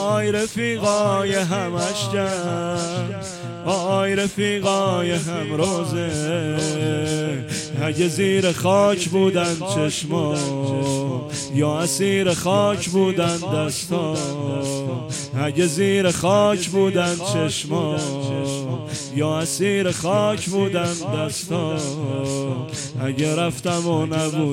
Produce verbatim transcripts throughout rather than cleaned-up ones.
آی رفیقای همش جمع، آی رفیقای هم روزه، اگه زیر خاک بودن چشما یا اسیر خاک بودن دستا، اگه زیر خاک بودن چشما یا اسیر خاک بودن دستا، اگه رفتم و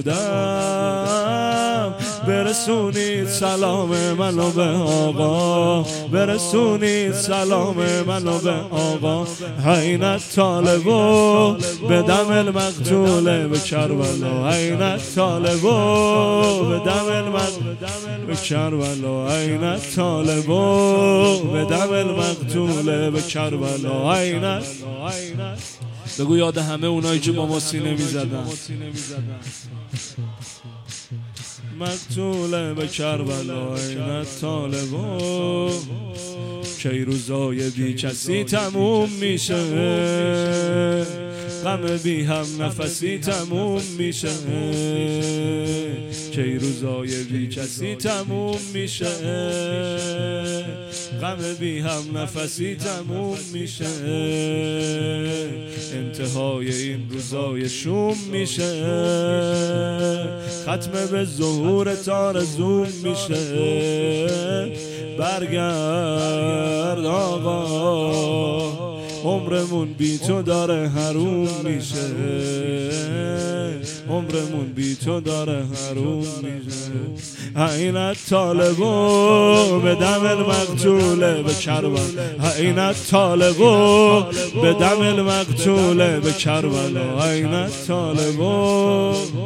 نبودم برسونید سلام منو به آقا، برسونید سلام منو به آقا. عینت طالبو به دم المقتول به کربلا، عینت طالبو به دم المقتول به کربلا، عینت طالبو به دم المقتول به کربلا، عینت. بگو یاد همه اونایی که با ما سینه میزدن. مقتول به کربلا، عینت طالبو کی روزای بی کسی تموم میشه، غم بی هم نفسی تموم میشه، کی روزای بی کسی تموم میشه، غم بی هم نفسی تموم میشه، انتهای این روزای شوم میشه، ختم به ظهور تارزوم میشه. برگرد آقا، عمرمون بی تو داره حروم میشه، عمرمون بی تو داره حروم میشه. عینت طالبو به دم المقتول به کربلا، عینت طالبو به دم المقتول به کربلا، عینت طالبو.